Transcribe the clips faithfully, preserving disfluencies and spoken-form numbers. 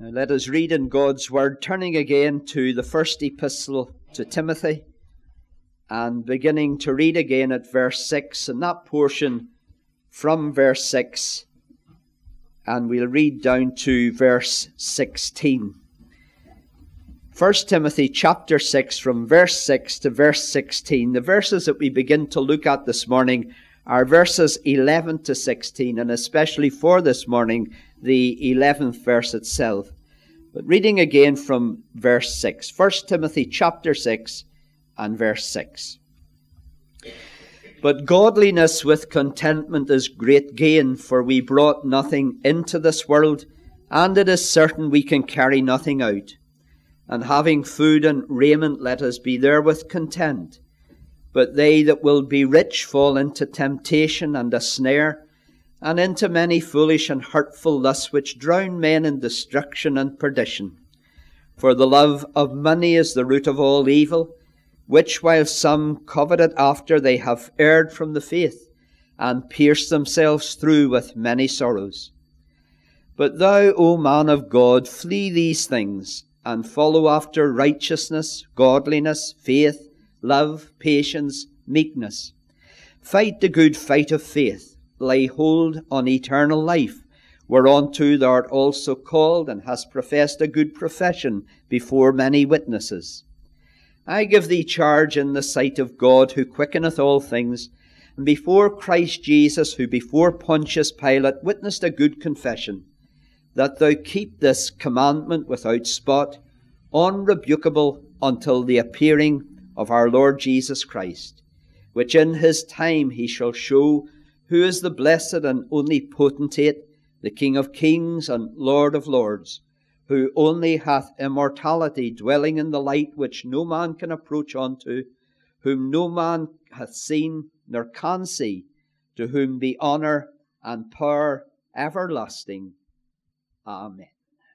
Now let us read in God's Word, turning again to the first epistle to Timothy, and beginning to read again at verse six, and that portion from verse six, and we'll read down to verse sixteen. First Timothy chapter six, from verse six to verse sixteen. The verses that we begin to look at this morning are verses eleven to sixteen, and especially for this morning, the eleventh verse itself. But reading again from verse six. First Timothy chapter six and verse six. But godliness with contentment is great gain, for we brought nothing into this world, and it is certain we can carry nothing out. And having food and raiment, let us be therewith content. But they that will be rich fall into temptation and a snare, and into many foolish and hurtful lusts, which drown men in destruction and perdition. For the love of money is the root of all evil, which while some coveted after, they have erred from the faith, and pierced themselves through with many sorrows. But thou, O man of God, flee these things, and follow after righteousness, godliness, faith, love, patience, meekness. Fight the good fight of faith. Lay hold on eternal life, whereunto thou art also called, and hast professed a good profession before many witnesses. I give thee charge in the sight of God, who quickeneth all things, and before Christ Jesus, who before Pontius Pilate witnessed a good confession, that thou keep this commandment without spot, unrebukable, until the appearing of our Lord Jesus Christ, which in his time he shall show, who is the blessed and only potentate, the King of kings and Lord of lords, who only hath immortality, dwelling in the light which no man can approach unto, whom no man hath seen nor can see, to whom be honour and power everlasting. Amen.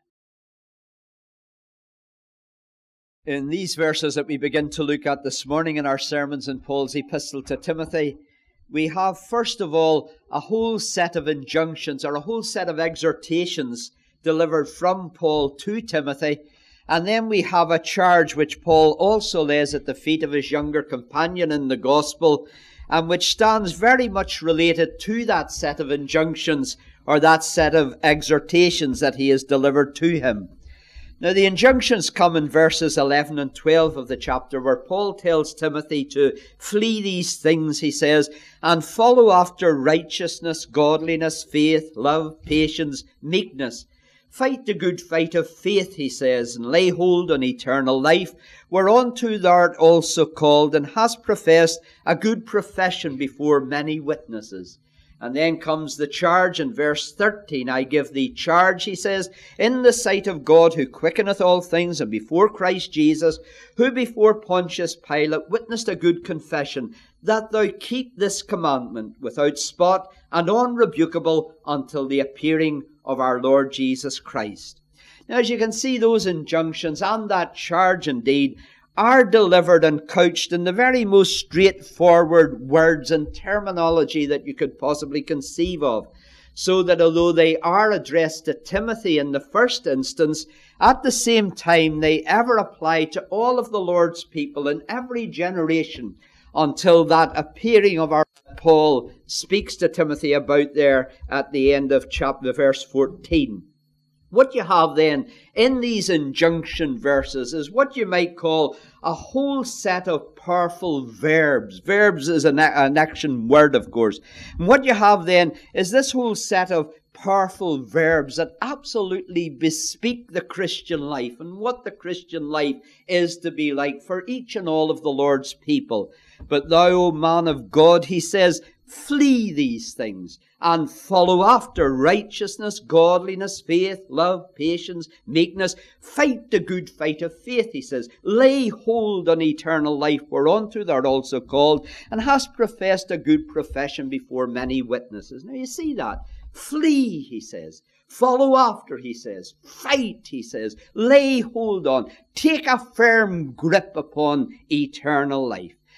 In these verses that we begin to look at this morning in our sermons in Paul's epistle to Timothy, we have, first of all, a whole set of injunctions, or a whole set of exhortations delivered from Paul to Timothy. And then we have a charge which Paul also lays at the feet of his younger companion in the gospel, and which stands very much related to that set of injunctions, or that set of exhortations that he has delivered to him. Now, the injunctions come in verses eleven and twelve of the chapter, where Paul tells Timothy to flee these things, he says, and follow after righteousness, godliness, faith, love, patience, meekness. Fight the good fight of faith, he says, and lay hold on eternal life, whereunto thou art also called, and hast professed a good profession before many witnesses. And then comes the charge in verse thirteen. I give thee charge, he says, in the sight of God, who quickeneth all things, and before Christ Jesus, who before Pontius Pilate witnessed a good confession, that thou keep this commandment without spot and unrebukable until the appearing of our Lord Jesus Christ. Now, as you can see, those injunctions and that charge indeed are delivered and couched in the very most straightforward words and terminology that you could possibly conceive of, so that although they are addressed to Timothy in the first instance, at the same time they ever apply to all of the Lord's people in every generation, until that appearing of our Paul speaks to Timothy about there at the end of chapter verse fourteen. What you have then in these injunction verses is what you might call a whole set of powerful verbs. Verbs is an, an action word, of course. And what you have then is this whole set of powerful verbs that absolutely bespeak the Christian life and what the Christian life is to be like for each and all of the Lord's people. But thou, O man of God, he says, flee these things and follow after righteousness, godliness, faith, love, patience, meekness. Fight the good fight of faith, he says. Lay hold on eternal life, whereunto thou art also called, and hast professed a good profession before many witnesses. Now you see that. Flee, he says. Follow after, he says. Fight, he says. Lay hold on. Take a firm grip upon eternal life.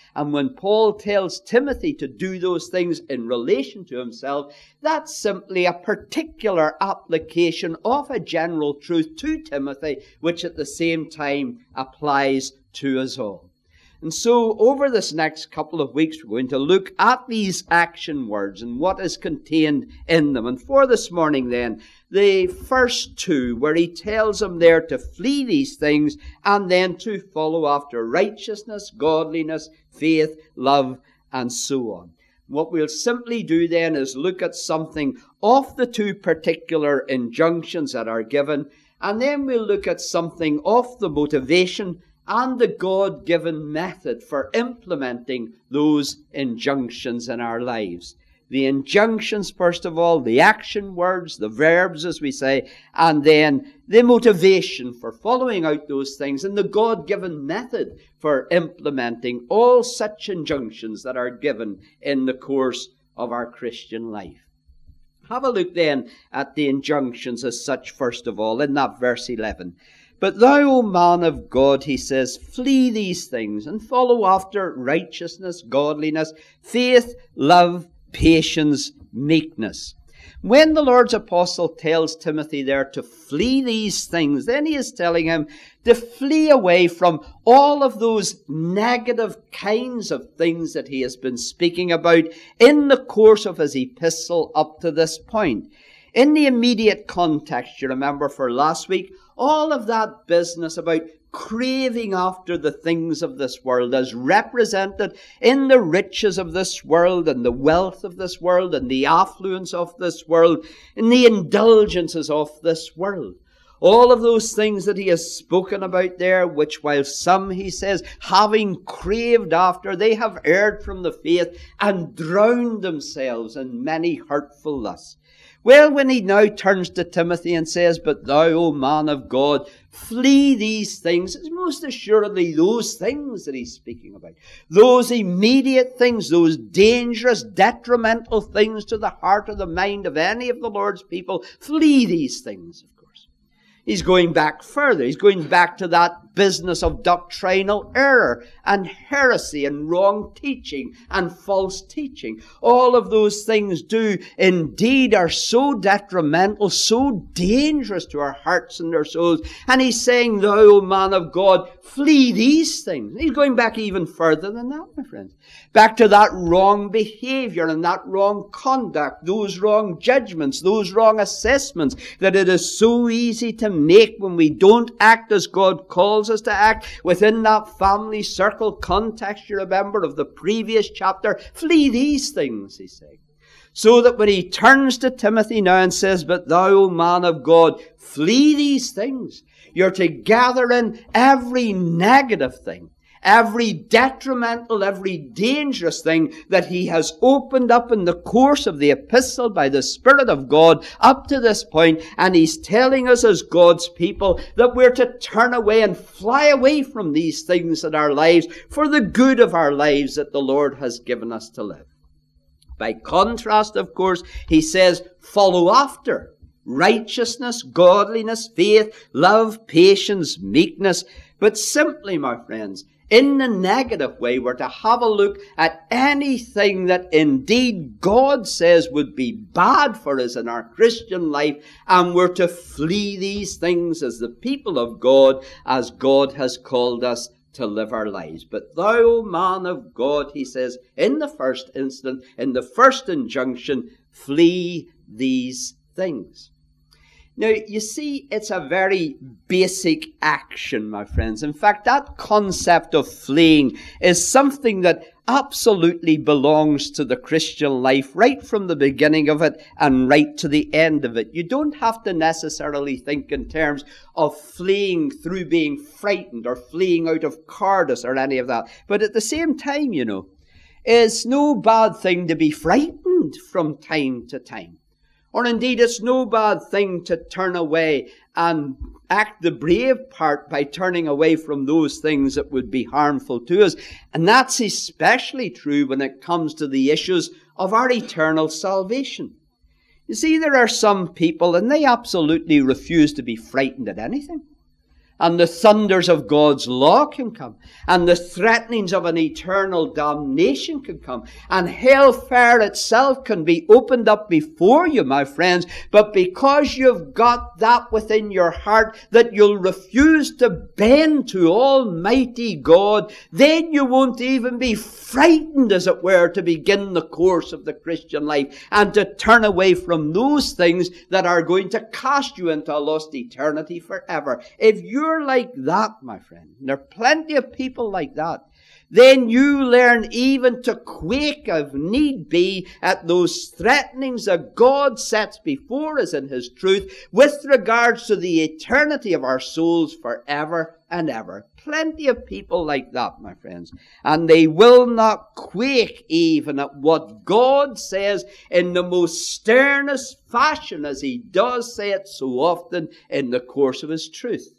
And when Paul tells Timothy to do those things in relation to himself, that's simply a particular application of a general truth to Timothy, which at the same time applies to us all. And so over this next couple of weeks, we're going to look at these action words and what is contained in them. And for this morning then, the first two, where he tells them there to flee these things and then to follow after righteousness, godliness, faith, love, and so on. What we'll simply do then is look at something of the two particular injunctions that are given, and then we'll look at something of the motivation and the God-given method for implementing those injunctions in our lives. The injunctions, first of all, the action words, the verbs, as we say, and then the motivation for following out those things and the God-given method for implementing all such injunctions that are given in the course of our Christian life. Have a look then at the injunctions as such, first of all, in that verse eleven. But thou, O man of God, he says, flee these things and follow after righteousness, godliness, faith, love, patience, meekness. When the Lord's apostle tells Timothy there to flee these things, then he is telling him to flee away from all of those negative kinds of things that he has been speaking about in the course of his epistle up to this point. In the immediate context, you remember for last week, all of that business about craving after the things of this world as represented in the riches of this world and the wealth of this world and the affluence of this world and the indulgences of this world. All of those things that he has spoken about there, which while some, he says, having craved after, they have erred from the faith and drowned themselves in many hurtful lusts. Well, when he now turns to Timothy and says, but thou, O man of God, flee these things, it's most assuredly those things that he's speaking about. Those immediate things, those dangerous, detrimental things to the heart or the mind of any of the Lord's people. Flee these things, of course. He's going back further. He's going back to that business of doctrinal error and heresy and wrong teaching and false teaching. All of those things do indeed are so detrimental, so dangerous to our hearts and our souls. And he's saying, thou, O man of God, flee these things. He's going back even further than that, my friends. Back to that wrong behavior and that wrong conduct, those wrong judgments, those wrong assessments that it is so easy to make when we don't act as God calls us to act within that family circle context, you remember, of the previous chapter. Flee these things, he's saying. So that when he turns to Timothy now and says, but thou, O man of God, flee these things, you're to gather in every negative thing, every detrimental, every dangerous thing that he has opened up in the course of the epistle by the Spirit of God up to this point, and he's telling us as God's people that we're to turn away and fly away from these things in our lives for the good of our lives that the Lord has given us to live. By contrast, of course, he says, follow after righteousness, godliness, faith, love, patience, meekness. But simply, my friends, in the negative way, we're to have a look at anything that indeed God says would be bad for us in our Christian life, and we're to flee these things as the people of God, as God has called us to live our lives. But thou, O man of God, he says, in the first instant, in the first injunction, flee these things. Now, you see, it's a very basic action, my friends. In fact, that concept of fleeing is something that absolutely belongs to the Christian life right from the beginning of it and right to the end of it. You don't have to necessarily think in terms of fleeing through being frightened or fleeing out of cowardice or any of that. But at the same time, you know, it's no bad thing to be frightened from time to time. Or indeed, it's no bad thing to turn away and act the brave part by turning away from those things that would be harmful to us. And that's especially true when it comes to the issues of our eternal salvation. You see, there are some people, and they absolutely refuse to be frightened at anything. and the thunders of God's law can come, and the threatenings of an eternal damnation can come, and hellfire itself can be opened up before you, my friends. But because you've got that within your heart that you'll refuse to bend to Almighty God, then you won't even be frightened, as it were, to begin the course of the Christian life and to turn away from those things that are going to cast you into a lost eternity forever. If you're like that, my friend, and there are plenty of people like that, then you learn even to quake, if need be, at those threatenings that God sets before us in His truth with regards to the eternity of our souls forever and ever. Plenty of people like that, my friends. And they will not quake even at what God says in the most sternest fashion, as He does say it so often in the course of His truth.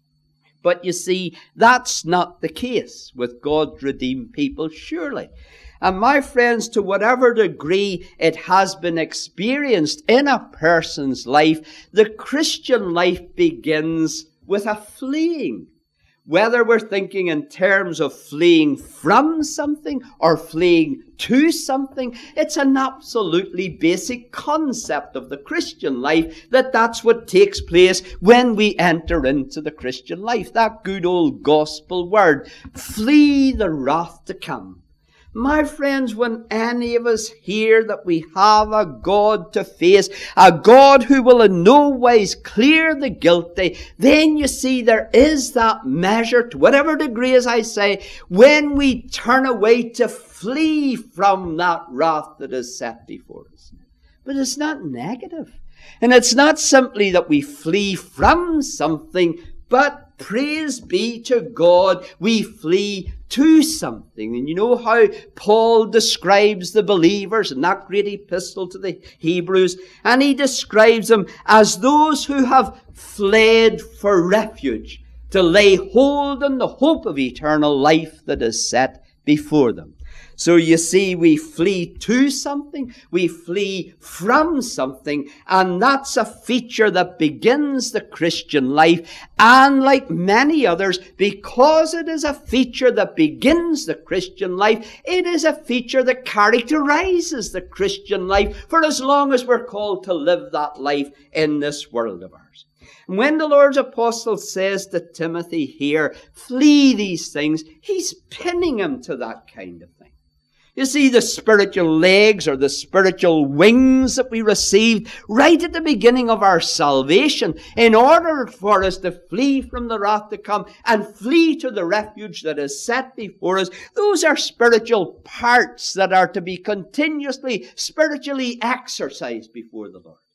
But you see, that's not the case with God's redeemed people, surely. And my friends, to whatever degree it has been experienced in a person's life, the Christian life begins with a fleeing. Whether we're thinking in terms of fleeing from something or fleeing to something, it's an absolutely basic concept of the Christian life that that's what takes place when we enter into the Christian life. That good old gospel word, flee the wrath to come. My friends, when any of us hear that we have a God to face, a God who will in no ways clear the guilty, then you see there is that measure, to whatever degree, as I say, when we turn away to flee from that wrath that is set before us. But it's not negative. And it's not simply that we flee from something, but praise be to God, we flee to something. And you know how Paul describes the believers in that great epistle to the Hebrews? And he describes them as those who have fled for refuge, to lay hold on the hope of eternal life that is set before them. So you see, we flee to something, we flee from something, and that's a feature that begins the Christian life. And like many others, because it is a feature that begins the Christian life, it is a feature that characterizes the Christian life for as long as we're called to live that life in this world of ours. And when the Lord's apostle says to Timothy here, flee these things, he's pinning him to that kind of thing. You see, the spiritual legs or the spiritual wings that we received right at the beginning of our salvation, in order for us to flee from the wrath to come and flee to the refuge that is set before us, those are spiritual parts that are to be continuously spiritually exercised before the Lord.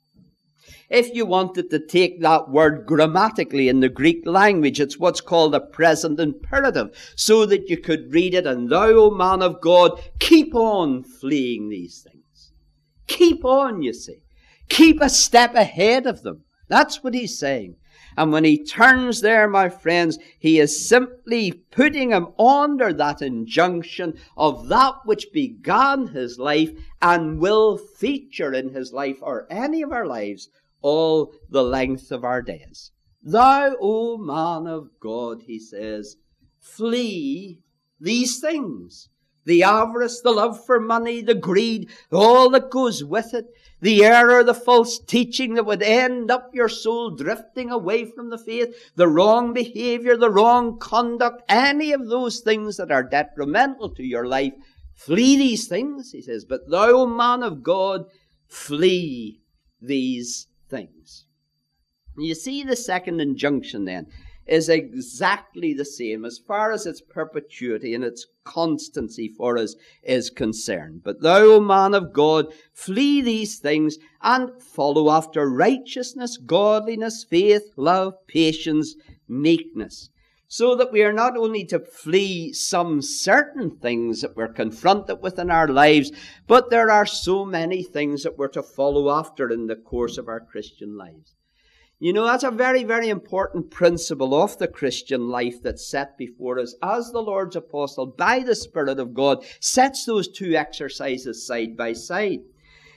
If you wanted to take that word grammatically in the Greek language, it's what's called a present imperative, so that you could read it, and thou, O man of God, keep on fleeing these things. Keep on, you see. Keep a step ahead of them. That's what he's saying. And when he turns there, my friends, he is simply putting him under that injunction of that which began his life and will feature in his life or any of our lives all the length of our days. Thou, O man of God, he says, flee these things. The avarice, the love for money, the greed, all that goes with it, the error, the false teaching that would end up your soul drifting away from the faith, the wrong behavior, the wrong conduct, any of those things that are detrimental to your life. Flee these things, he says. But thou, O man of God, flee these things. You see, the second injunction then is exactly the same as far as its perpetuity and its constancy for us is concerned. But thou, O man of God, flee these things and follow after righteousness, godliness, faith, love, patience, meekness. So that we are not only to flee some certain things that we're confronted with in our lives, but there are so many things that we're to follow after in the course of our Christian lives. You know, that's a very, very important principle of the Christian life that's set before us as the Lord's apostle, by the Spirit of God, sets those two exercises side by side.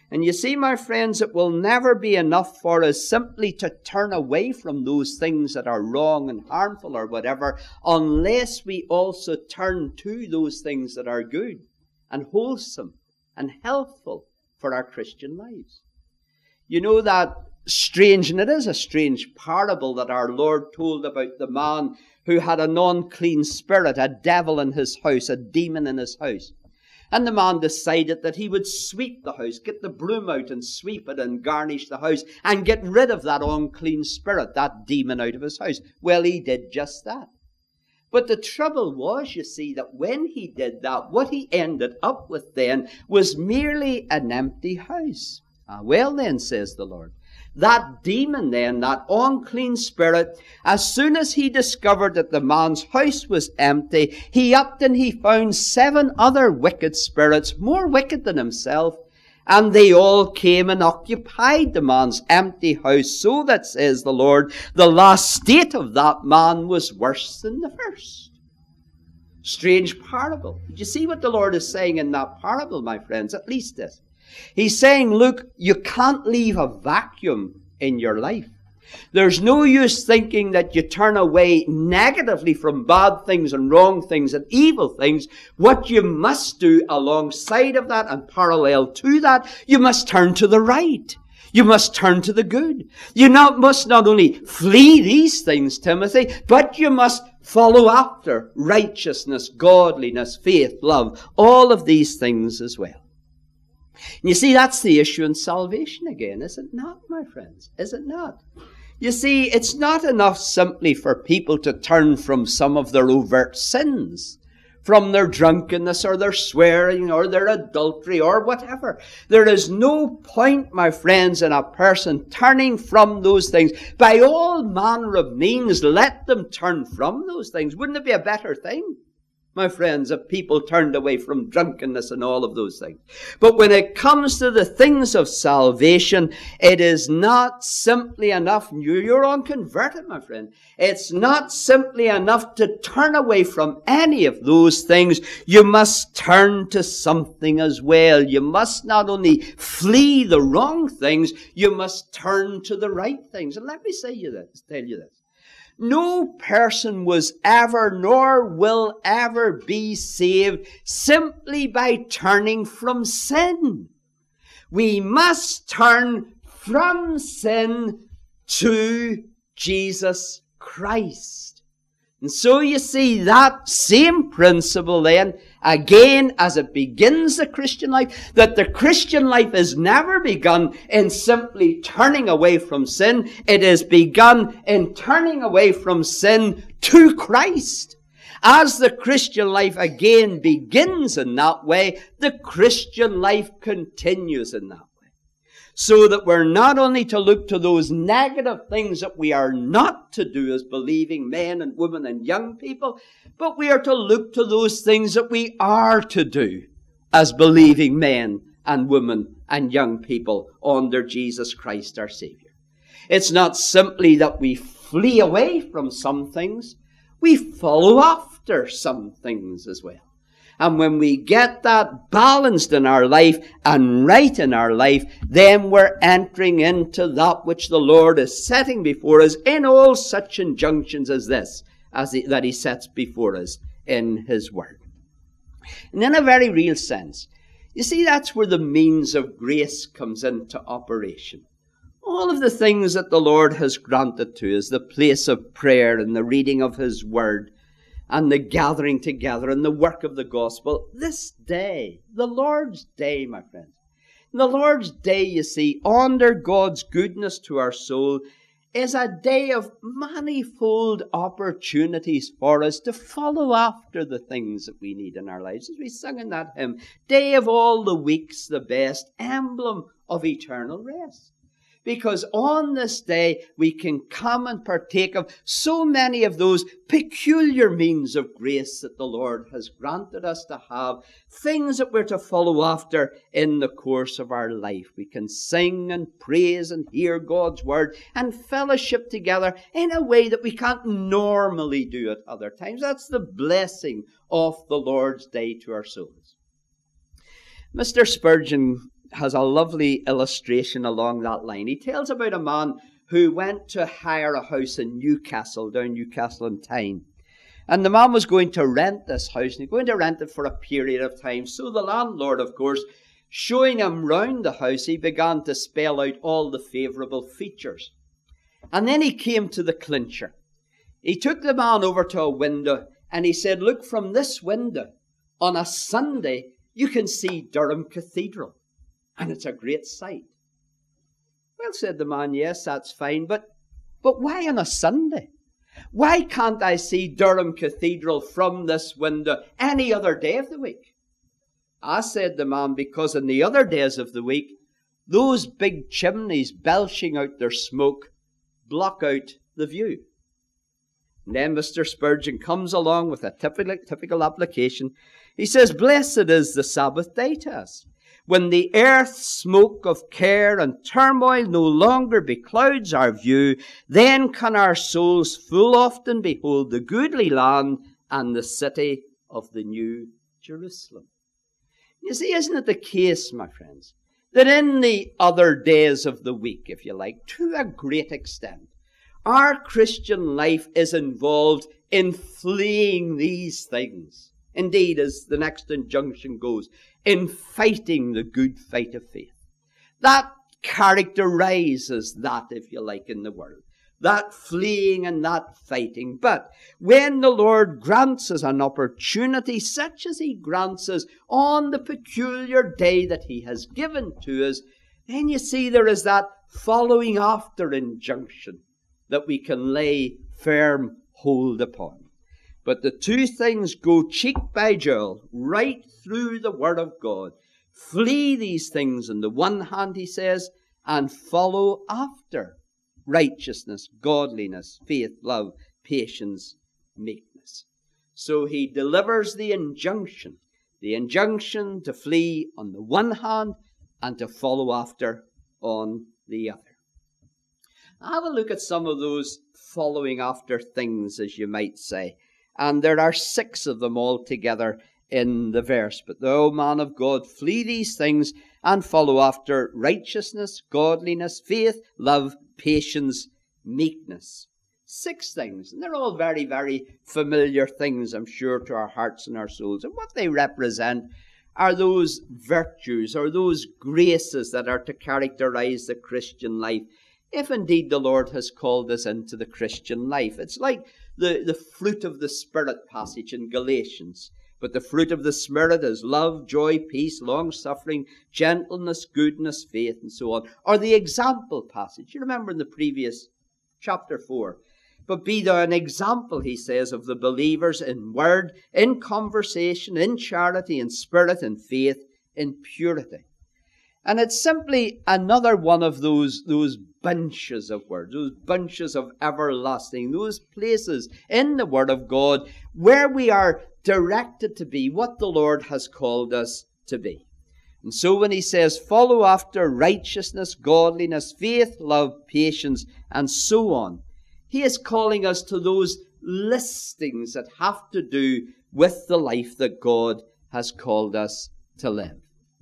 And you see, my friends, it will never be enough for us simply to turn away from those things that are wrong and harmful or whatever, unless we also turn to those things that are good and wholesome and healthful for our Christian lives. You know that strange, and it is a strange parable that our Lord told about the man who had an unclean spirit, a devil in his house, a demon in his house. And the man decided that he would sweep the house, get the broom out and sweep it and garnish the house and get rid of that unclean spirit, that demon out of his house. Well, he did just that. But the trouble was, you see, that when he did that, what he ended up with then was merely an empty house. Ah, well then, says the Lord, that demon then, that unclean spirit, as soon as he discovered that the man's house was empty, he upped and he found seven other wicked spirits, more wicked than himself, and they all came and occupied the man's empty house, so that, says the Lord, the last state of that man was worse than the first. Strange parable. Did you see what the Lord is saying in that parable, my friends? At least this. He's saying, look, you can't leave a vacuum in your life. There's no use thinking that you turn away negatively from bad things and wrong things and evil things. What you must do alongside of that and parallel to that, you must turn to the right. You must turn to the good. You not, must not only flee these things, Timothy, but you must follow after righteousness, godliness, faith, love, all of these things as well. And you see, that's the issue in salvation again, is it not, my friends? Is it not? You see, it's not enough simply for people to turn from some of their overt sins, from their drunkenness or their swearing or their adultery or whatever. There is no point, my friends, in a person turning from those things. By all manner of means, let them turn from those things. Wouldn't it be a better thing, my friends, if people turned away from drunkenness and all of those things? But when it comes to the things of salvation, it is not simply enough. You're unconverted, my friend. It's not simply enough to turn away from any of those things. You must turn to something as well. You must not only flee the wrong things, you must turn to the right things. And let me say you this, tell you this. No person was ever, nor will ever be saved simply by turning from sin. We must turn from sin to Jesus Christ. And so you see that same principle then, again, as it begins the Christian life, that the Christian life is never begun in simply turning away from sin. It is begun in turning away from sin to Christ. As the Christian life again begins in that way, the Christian life continues in that way. So that we're not only to look to those negative things that we are not to do as believing men and women and young people, but we are to look to those things that we are to do as believing men and women and young people under Jesus Christ our Savior. It's not simply that we flee away from some things, we follow after some things as well. And when we get that balanced in our life and right in our life, then we're entering into that which the Lord is setting before us in all such injunctions as this, as he, that He sets before us in His Word. And in a very real sense, you see, that's where the means of grace comes into operation. All of the things that the Lord has granted to us, the place of prayer and the reading of His Word, and the gathering together and the work of the gospel. This day, the Lord's day, my friends. The Lord's day, you see, under God's goodness to our soul, is a day of manifold opportunities for us to follow after the things that we need in our lives. As we sung in that hymn, day of all the weeks, the best, emblem of eternal rest. Because on this day, we can come and partake of so many of those peculiar means of grace that the Lord has granted us to have, things that we're to follow after in the course of our life. We can sing and praise and hear God's Word and fellowship together in a way that we can't normally do at other times. That's the blessing of the Lord's day to our souls. Mister Spurgeon has a lovely illustration along that line. He tells about a man who went to hire a house in Newcastle, down Newcastle on Tyne. And the man was going to rent this house, and he was going to rent it for a period of time. So the landlord, of course, showing him round the house, he began to spell out all the favourable features. And then he came to the clincher. He took the man over to a window, and he said, "Look, from this window, on a Sunday, you can see Durham Cathedral. And it's a great sight." "Well," said the man, "yes, that's fine, but, but why on a Sunday? Why can't I see Durham Cathedral from this window any other day of the week?" "I," said the man, "because in the other days of the week, those big chimneys belching out their smoke block out the view." And then Mister Spurgeon comes along with a typical, typical application. He says, "Blessed is the Sabbath day to us, when the earth's smoke of care and turmoil no longer beclouds our view. Then can our souls full often behold the goodly land and the city of the New Jerusalem." You see, isn't it the case, my friends, that in the other days of the week, if you like, to a great extent, our Christian life is involved in fleeing these things. Indeed, as the next injunction goes, in fighting the good fight of faith. That characterizes that, if you like, in the world. That fleeing and that fighting. But when the Lord grants us an opportunity such as He grants us on the peculiar day that He has given to us, then you see there is that following after injunction that we can lay firm hold upon. But the two things go cheek by jowl right through the Word of God. Flee these things on the one hand, he says, and follow after righteousness, godliness, faith, love, patience, meekness. So he delivers the injunction. The injunction to flee on the one hand and to follow after on the other. Have a look at some of those following after things, as you might say. And there are six of them altogether in the verse. But thou, man of God, flee these things and follow after righteousness, godliness, faith, love, patience, meekness. Six things. And they're all very, very familiar things, I'm sure, to our hearts and our souls. And what they represent are those virtues or those graces that are to characterize the Christian life, if indeed the Lord has called us into the Christian life. It's like the, the fruit of the Spirit passage in Galatians. But the fruit of the Spirit is love, joy, peace, long-suffering, gentleness, goodness, faith, and so on. Or the example passage. You remember in the previous chapter four. But be thou an example, he says, of the believers in word, in conversation, in charity, in spirit, in faith, in purity. And it's simply another one of those, those bunches of words, those bunches of everlasting, those places in the Word of God where we are directed to be what the Lord has called us to be. And so when he says, follow after righteousness, godliness, faith, love, patience, and so on, he is calling us to those listings that have to do with the life that God has called us to live.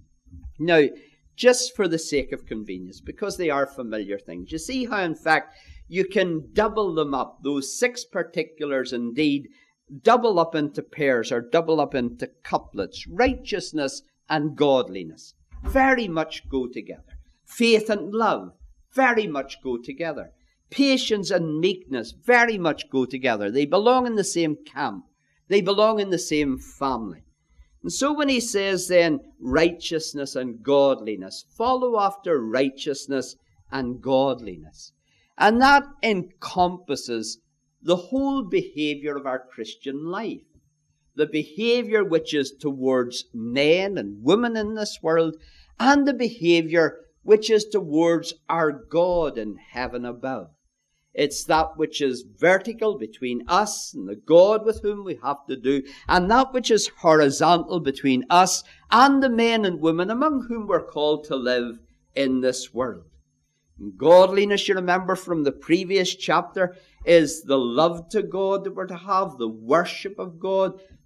Now, just for the sake of convenience, because they are familiar things, you see how, in fact, you can double them up. Those six particulars, indeed, double up into pairs or double up into couplets. Righteousness and godliness very much go together. Faith and love very much go together. Patience and meekness very much go together. They belong in the same camp. They belong in the same family. And so when he says then righteousness and godliness, follow after righteousness and godliness. And that encompasses the whole behavior of our Christian life. The behavior which is towards men and women in this world, and the behavior which is towards our God in heaven above. It's that which is vertical between us and the God with whom we have to do, and that which is horizontal between us and the men and women among whom we're called to live in this world. And godliness, you remember from the previous chapter, is the love to God that we're to have, the worship of God,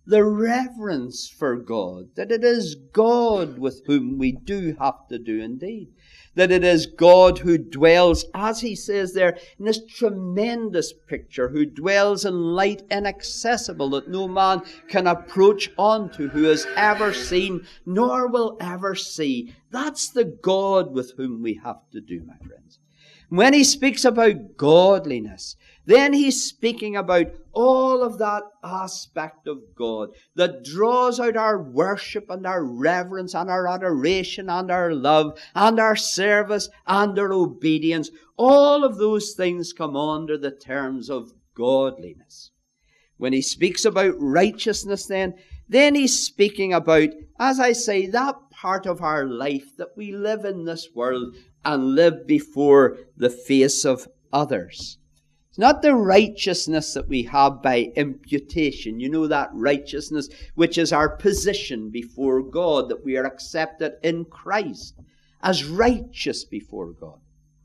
the reverence for God, that it is God with whom we do have to do indeed. That it is God who dwells, as he says there, in this tremendous picture, who dwells in light inaccessible that no man can approach unto, who has ever seen, nor will ever see. That's the God with whom we have to do, my friends. When he speaks about godliness, then he's speaking about all of that aspect of God that draws out our worship and our reverence and our adoration and our love and our service and our obedience. All of those things come under the terms of godliness. When he speaks about righteousness then, then he's speaking about, as I say, that part of our life that we live in this world and live before the face of others. It's not the righteousness that we have by imputation. You know, that righteousness which is our position before God, that we are accepted in Christ as righteous before God.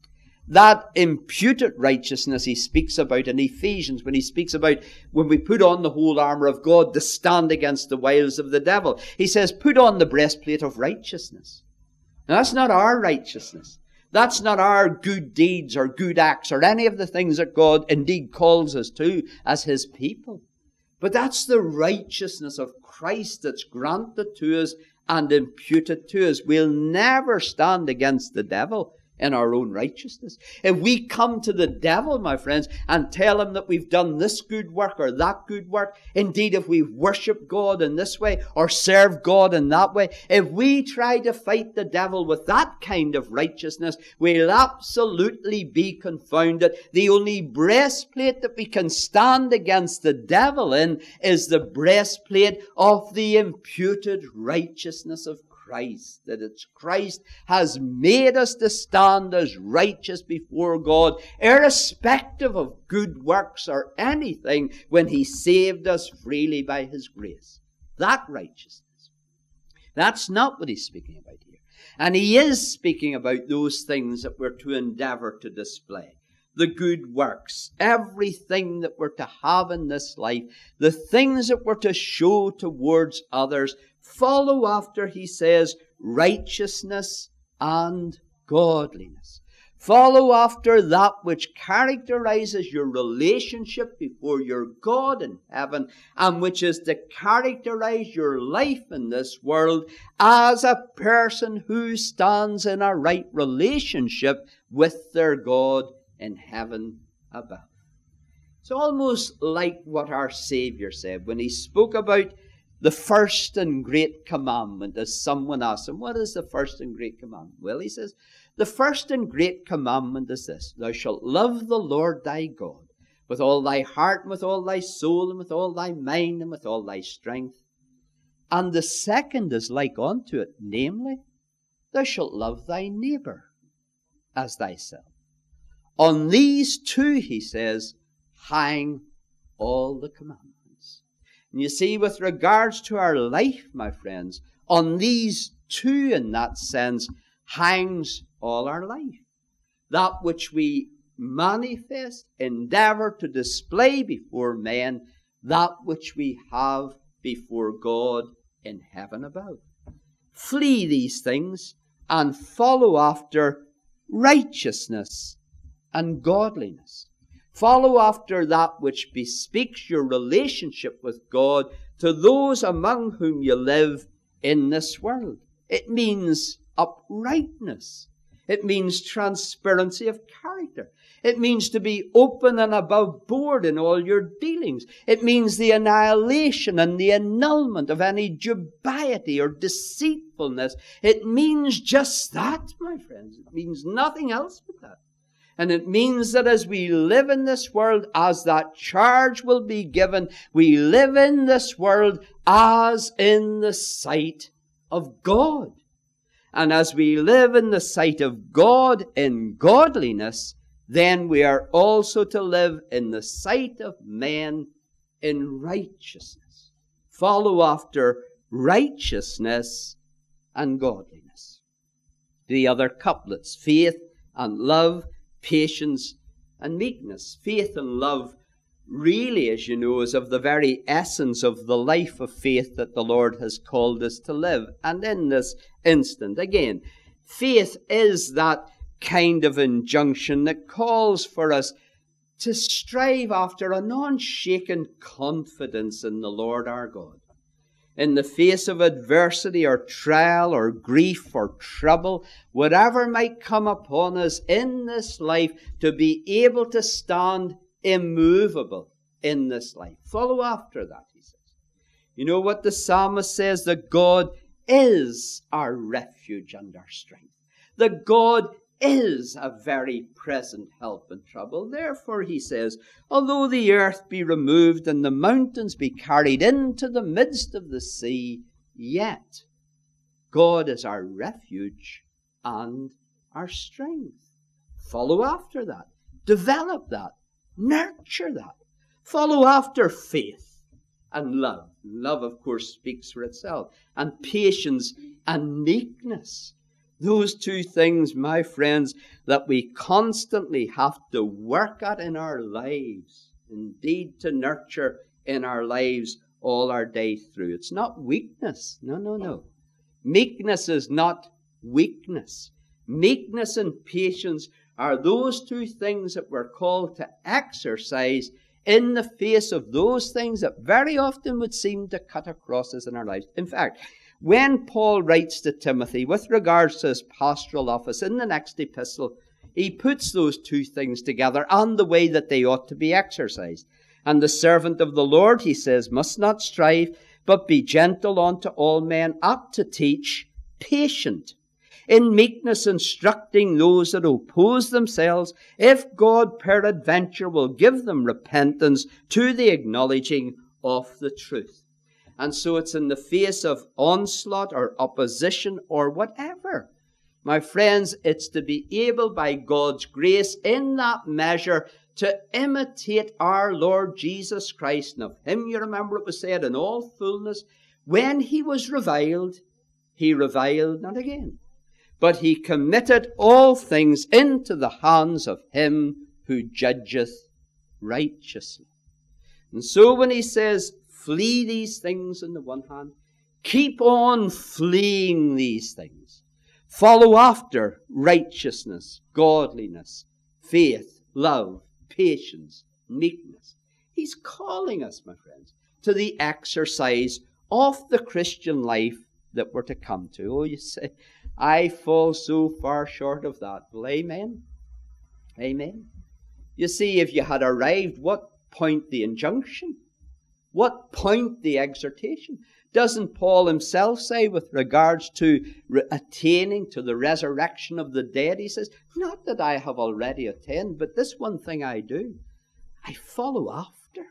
That imputed righteousness he speaks about in Ephesians when he speaks about when we put on the whole armour of God to stand against the wiles of the devil. He says, put on the breastplate of righteousness. Now, that's not our righteousness. That's not our good deeds or good acts or any of the things that God indeed calls us to as his people. But that's the righteousness of Christ that's granted to us and imputed to us. We'll never stand against the devil in our own righteousness. If we come to the devil, my friends, and tell him that we've done this good work or that good work, indeed if we worship God in this way or serve God in that way, if we try to fight the devil with that kind of righteousness, we'll absolutely be confounded. The only breastplate that we can stand against the devil in is the breastplate of the imputed righteousness of Christ, that it's Christ has made us to stand as righteous before God, irrespective of good works or anything, when he saved us freely by his grace. That righteousness. That's not what he's speaking about here. And he is speaking about those things that we're to endeavour to display. The good works, everything that we're to have in this life, the things that we're to show towards others, follow after, he says, righteousness and godliness. Follow after that which characterizes your relationship before your God in heaven, and which is to characterize your life in this world as a person who stands in a right relationship with their God in heaven above. It's almost like what our Savior said when he spoke about the first and great commandment, as someone asked him, what is the first and great commandment? Well, he says, the first and great commandment is this: thou shalt love the Lord thy God with all thy heart and with all thy soul and with all thy mind and with all thy strength. And the second is like unto it, namely, thou shalt love thy neighbour as thyself. On these two, he says, hang all the commandments. And you see, with regards to our life, my friends, on these two, in that sense, hangs all our life. That which we manifest, endeavour to display before men, that which we have before God in heaven above. Flee these things and follow after righteousness and godliness. Follow after that which bespeaks your relationship with God to those among whom you live in this world. It means uprightness. It means transparency of character. It means to be open and above board in all your dealings. It means the annihilation and the annulment of any dubiety or deceitfulness. It means just that, my friends. It means nothing else but that. And it means that as we live in this world, as that charge will be given, we live in this world as in the sight of God. And as we live in the sight of God in godliness, then we are also to live in the sight of men in righteousness. Follow after righteousness and godliness. The other couplets, faith and love, patience and meekness. Faith and love really, as you know, is of the very essence of the life of faith that the Lord has called us to live. And in this instant, again, faith is that kind of injunction that calls for us to strive after an unshaken confidence in the Lord our God. In the face of adversity or trial or grief or trouble, whatever might come upon us in this life, to be able to stand immovable in this life. Follow after that, he says. You know what the psalmist says? That God is our refuge and our strength. That God is a very present help in trouble. Therefore, he says, although the earth be removed and the mountains be carried into the midst of the sea, yet God is our refuge and our strength. Follow after that. Develop that. Nurture that. Follow after faith and love. Love, of course, speaks for itself. And patience and meekness. Those two things, my friends, that we constantly have to work at in our lives. Indeed, to nurture in our lives all our day through. It's not weakness. No, no, no. Meekness is not weakness. Meekness and patience are those two things that we're called to exercise in the face of those things that very often would seem to cut across us in our lives. In fact, when Paul writes to Timothy with regards to his pastoral office in the next epistle, he puts those two things together and the way that they ought to be exercised. And the servant of the Lord, he says, must not strive, but be gentle unto all men, apt to teach, patient, in meekness instructing those that oppose themselves, if God peradventure will give them repentance to the acknowledging of the truth. And so it's in the face of onslaught or opposition or whatever. My friends, it's to be able by God's grace in that measure to imitate our Lord Jesus Christ. And of him, you remember it was said in all fullness, when he was reviled, he reviled not again. But he committed all things into the hands of him who judgeth righteously. And so when he says, flee these things on the one hand, keep on fleeing these things. Follow after righteousness, godliness, faith, love, patience, meekness. He's calling us, my friends, to the exercise of the Christian life that we're to come to. Oh, you say, I fall so far short of that. Well, amen. Amen. You see, if you had arrived, what point the injunction? What point the exhortation? Doesn't Paul himself say with regards to re- attaining to the resurrection of the dead, he says, not that I have already attained, but this one thing I do. I follow after.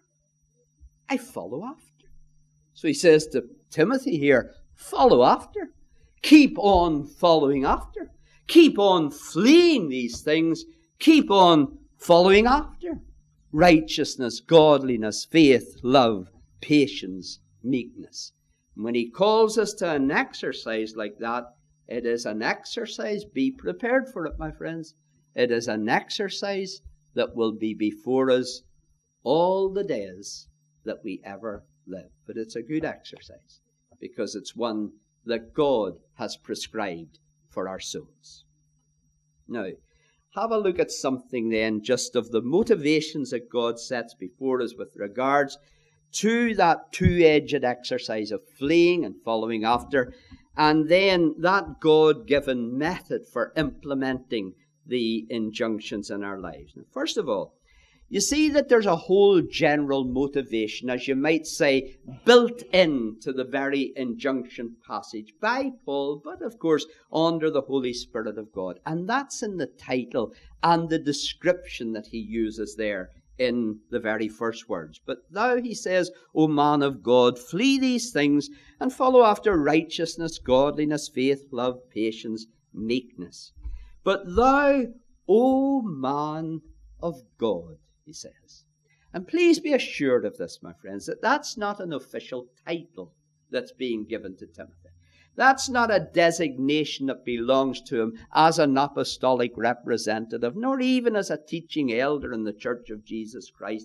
I follow after. So he says to Timothy here, follow after. Keep on following after. Keep on fleeing these things. Keep on following after. Righteousness, godliness, faith, love, patience, meekness. And when he calls us to an exercise like that, it is an exercise. Be prepared for it, my friends. It is an exercise that will be before us all the days that we ever live. But it's a good exercise because it's one that God has prescribed for our souls. Now, have a look at something then just of the motivations that God sets before us with regards to that two-edged exercise of fleeing and following after, and then that God-given method for implementing the injunctions in our lives. Now, first of all, you see that there's a whole general motivation, as you might say, built into the very injunction passage by Paul, but of course under the Holy Spirit of God. And that's in the title and the description that he uses there in the very first words. But thou, he says, O man of God, flee these things and follow after righteousness, godliness, faith, love, patience, meekness. But thou, O man of God, he says. And please be assured of this, my friends, that that's not an official title that's being given to Timothy. That's not a designation that belongs to him as an apostolic representative, nor even as a teaching elder in the Church of Jesus Christ.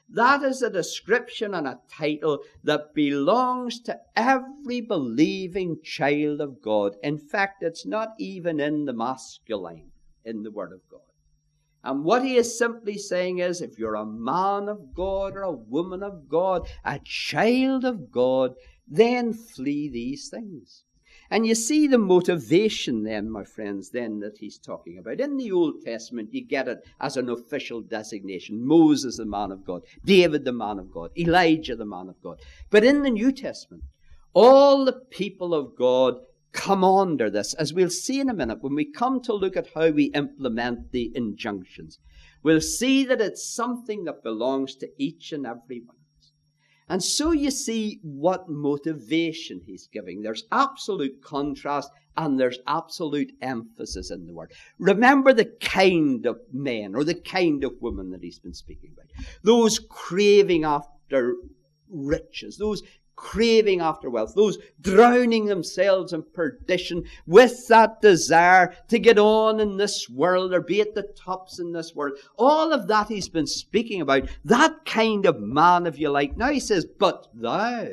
That is a description and a title that belongs to every believing child of God. In fact, it's not even in the masculine in the Word of God. And what he is simply saying is, if you're a man of God or a woman of God, a child of God, then flee these things. And you see the motivation then, my friends, then that he's talking about. In the Old Testament, you get it as an official designation. Moses, the man of God. David, the man of God. Elijah, the man of God. But in the New Testament, all the people of God come under this, as we'll see in a minute when we come to look at how we implement the injunctions. We'll see that it's something that belongs to each and every one. And so you see what motivation he's giving. There's absolute contrast and there's absolute emphasis in the word. Remember the kind of men or the kind of women that he's been speaking about. Those craving after riches, those craving after wealth, those drowning themselves in perdition with that desire to get on in this world or be at the tops in this world. All of that he's been speaking about, that kind of man, if you like. Now he says, but thou,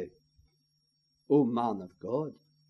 O man of God,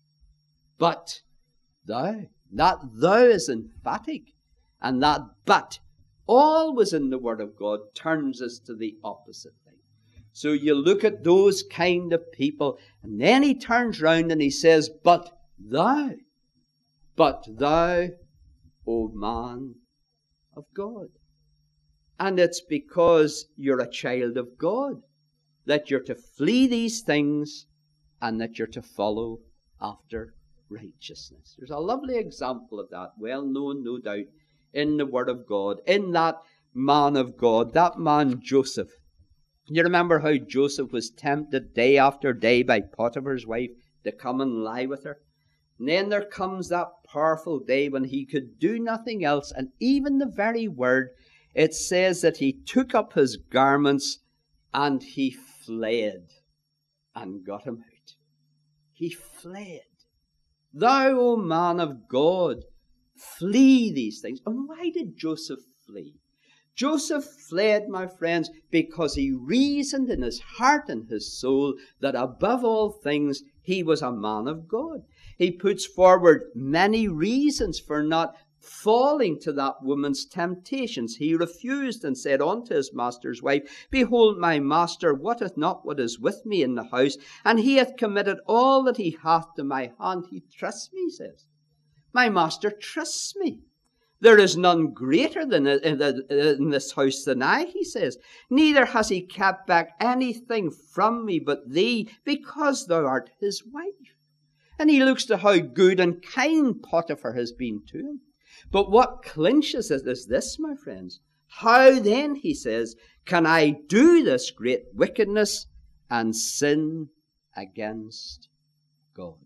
but thou. That thou is emphatic, and that but, always in the Word of God, turns us to the opposite thing. So you look at those kind of people, and then he turns round and he says, but thou, but thou, O man of God. And it's because you're a child of God that you're to flee these things and that you're to follow after righteousness. There's a lovely example of that, well known, no doubt, in the Word of God, in that man of God, that man Joseph. You remember how Joseph was tempted day after day by Potiphar's wife to come and lie with her? And then there comes that powerful day when he could do nothing else. And even the very word, it says that he took up his garments and he fled and got him out. He fled. Thou, O man of God, flee these things. And why did Joseph flee? Joseph fled, my friends, because he reasoned in his heart and his soul that above all things he was a man of God. He puts forward many reasons for not falling to that woman's temptations. He refused and said unto his master's wife, Behold, my master wotteth not what is with me in the house, and he hath committed all that he hath to my hand. He trusts me, he says. My master trusts me. There is none greater than in this house than I, he says. Neither has he kept back anything from me but thee, because thou art his wife. And he looks to how good and kind Potiphar has been to him. But what clinches it is this, my friends. How then, he says, can I do this great wickedness and sin against God?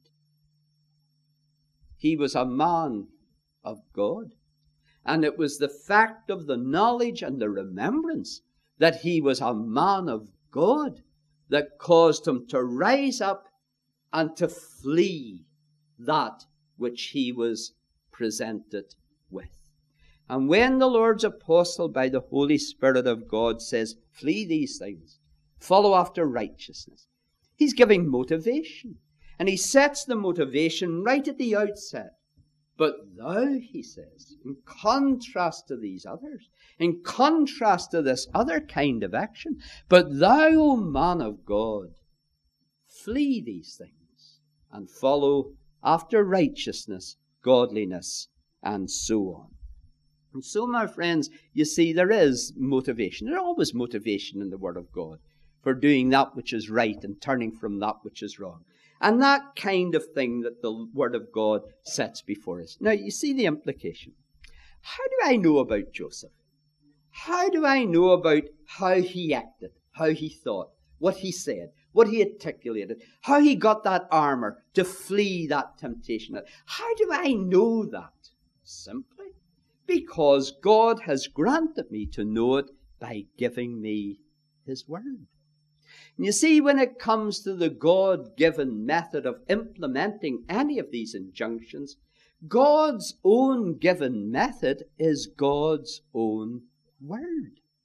He was a man of God. And it was the fact of the knowledge and the remembrance that he was a man of God that caused him to rise up and to flee that which he was presented with. And when the Lord's apostle by the Holy Spirit of God says, flee these things, follow after righteousness, he's giving motivation. And he sets the motivation right at the outset. But thou, he says, in contrast to these others, in contrast to this other kind of action, but thou, O man of God, flee these things and follow after righteousness, godliness, and so on. And so, my friends, you see, there is motivation. There's always motivation in the Word of God for doing that which is right and turning from that which is wrong. And that kind of thing that the Word of God sets before us. Now, you see the implication. How do I know about Joseph? How do I know about how he acted, how he thought, what he said, what he articulated, how he got that armor to flee that temptation? How do I know that? Simply because God has granted me to know it by giving me his Word. And you see, when it comes to the God-given method of implementing any of these injunctions, God's own given method is God's own Word.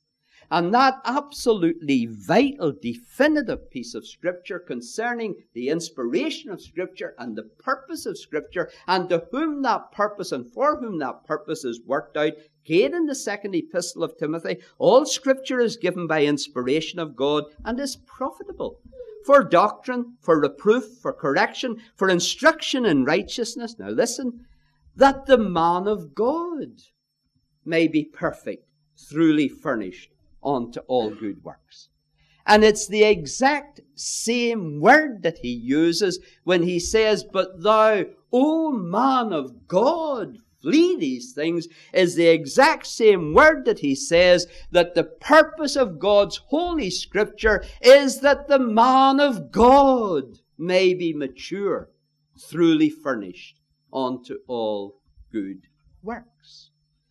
And that absolutely vital, definitive piece of Scripture concerning the inspiration of Scripture and the purpose of Scripture and to whom that purpose and for whom that purpose is worked out, again in the second epistle of Timothy, all Scripture is given by inspiration of God and is profitable for doctrine, for reproof, for correction, for instruction in righteousness. Now listen, that the man of God may be perfect, truly furnished unto all good works. And it's the exact same word that he uses when he says, but thou, O man of God, flee these things, is the exact same word that he says that the purpose of God's holy Scripture is that the man of God may be mature, truly furnished unto all good works.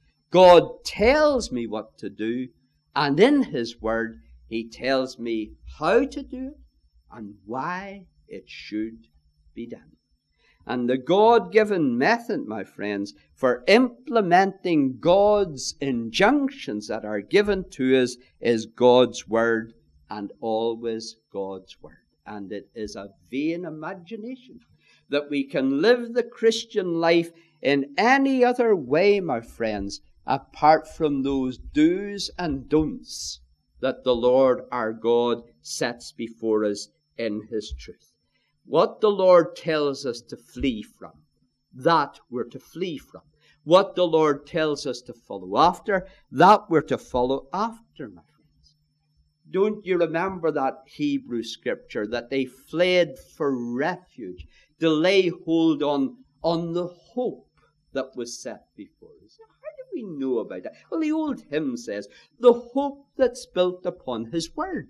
God tells me what to do, and in his word he tells me how to do it and why it should be done. And the God-given method, my friends, for implementing God's injunctions that are given to us is God's word, and always God's word. And it is a vain imagination that we can live the Christian life in any other way, my friends, apart from those do's and don'ts that the Lord our God sets before us in his truth. What the Lord tells us to flee from, that we're to flee from. What the Lord tells us to follow after, that we're to follow after, my friends. Don't you remember that Hebrew scripture that they fled for refuge, to lay hold on, on the hope that was set before us? How do we know about that? Well, the old hymn says, the hope that's built upon his word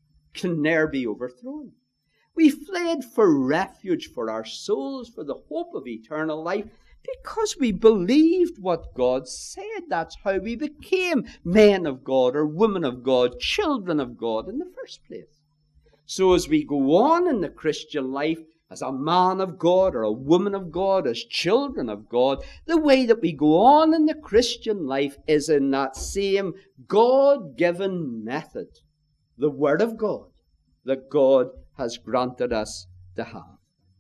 can ne'er be overthrown. We fled for refuge for our souls, for the hope of eternal life, because we believed what God said. That's how we became men of God or women of God, children of God in the first place. So as we go on in the Christian life, as a man of God or a woman of God, as children of God, the way that we go on in the Christian life is in that same God-given method, the Word of God, that God has granted us to have.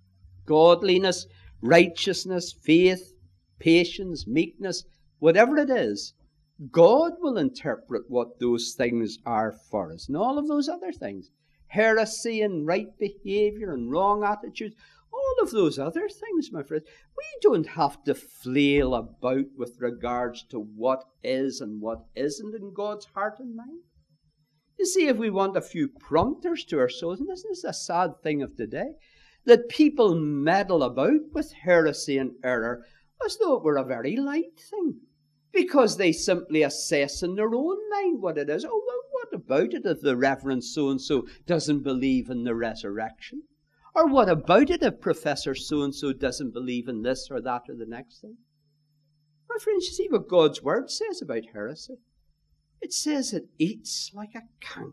Godliness, righteousness, faith, patience, meekness, whatever it is, God will interpret what those things are for us. And all of those other things, heresy and right behavior and wrong attitudes, all of those other things, my friends, we don't have to flail about with regards to what is and what isn't in God's heart and mind. You see, if we want a few prompters to our souls, and this is a sad thing of today, that people meddle about with heresy and error as though it were a very light thing, because they simply assess in their own mind what it is. Oh, well, what about it if the Reverend so-and-so doesn't believe in the resurrection? Or what about it if Professor so-and-so doesn't believe in this or that or the next thing? My friends, you see what God's Word says about heresy. It says it eats like a canker.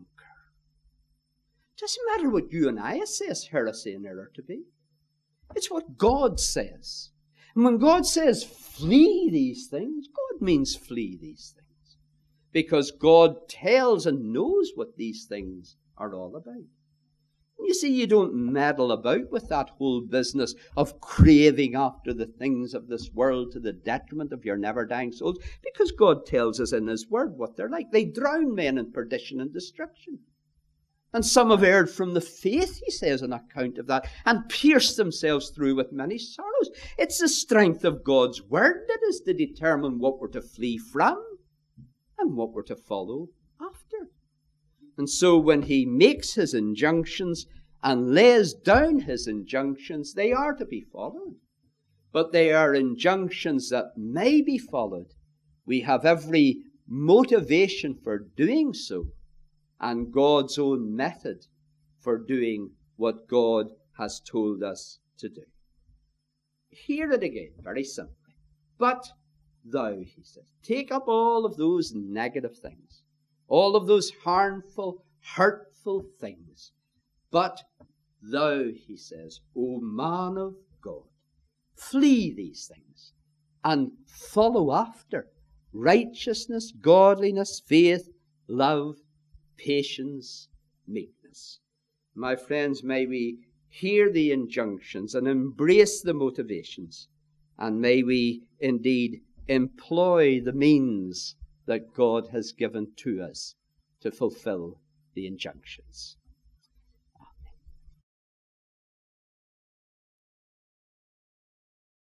It doesn't matter what you and I assess heresy and error to be. It's what God says. And when God says flee these things, God means flee these things. Because God tells and knows what these things are all about. You see, you don't meddle about with that whole business of craving after the things of this world to the detriment of your never-dying souls, because God tells us in his word what they're like. They drown men in perdition and destruction. And some have erred from the faith, he says, on account of that, and pierced themselves through with many sorrows. It's the strength of God's word that is to determine what we're to flee from and what we're to follow after. And so when he makes his injunctions and lays down his injunctions, they are to be followed. But they are injunctions that may be followed. We have every motivation for doing so, and God's own method for doing what God has told us to do. Hear it again, very simply. But thou, he says, take up all of those negative things, all of those harmful, hurtful things. But thou, he says, O man of God, flee these things and follow after righteousness, godliness, faith, love, patience, meekness. My friends, may we hear the injunctions and embrace the motivations, and may we indeed employ the means that God has given to us to fulfill the injunctions.